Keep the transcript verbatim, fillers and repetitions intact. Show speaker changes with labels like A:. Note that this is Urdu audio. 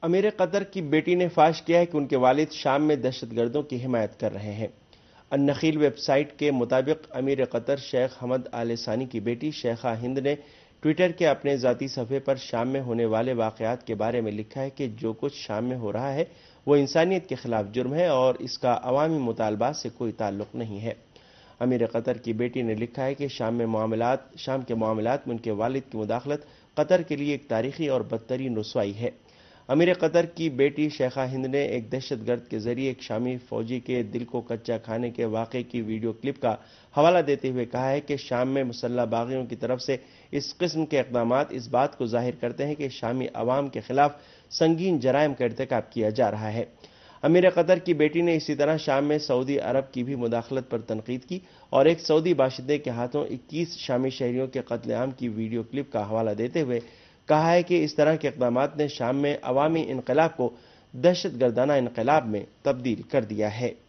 A: امیر قطر کی بیٹی نے فاش کیا ہے کہ ان کے والد شام میں دہشت گردوں کی حمایت کر رہے ہیں۔ النخیل ویب سائٹ کے مطابق امیر قطر شیخ حمد آل ثانی کی بیٹی شیخہ ہند نے ٹویٹر کے اپنے ذاتی صفحے پر شام میں ہونے والے واقعات کے بارے میں لکھا ہے کہ جو کچھ شام میں ہو رہا ہے وہ انسانیت کے خلاف جرم ہے اور اس کا عوامی مطالبات سے کوئی تعلق نہیں ہے۔ امیر قطر کی بیٹی نے لکھا ہے کہ شام میں معاملات شام کے معاملات میں ان کے والد کی مداخلت قطر کے لیے ایک تاریخی اور بدترین رسوائی ہے۔ امیر قطر کی بیٹی شیخہ ہند نے ایک دہشت گرد کے ذریعے ایک شامی فوجی کے دل کو کچا کھانے کے واقعے کی ویڈیو کلپ کا حوالہ دیتے ہوئے کہا ہے کہ شام میں مسلح باغیوں کی طرف سے اس قسم کے اقدامات اس بات کو ظاہر کرتے ہیں کہ شامی عوام کے خلاف سنگین جرائم کا ارتکاب کیا جا رہا ہے۔ امیر قطر کی بیٹی نے اسی طرح شام میں سعودی عرب کی بھی مداخلت پر تنقید کی اور ایک سعودی باشندے کے ہاتھوں اکیس شامی شہریوں کے قتل عام کی ویڈیو کلپ کا حوالہ دیتے ہوئے کہا ہے کہ اس طرح کے اقدامات نے شام میں عوامی انقلاب کو دہشت گردانہ انقلاب میں تبدیل کر دیا ہے۔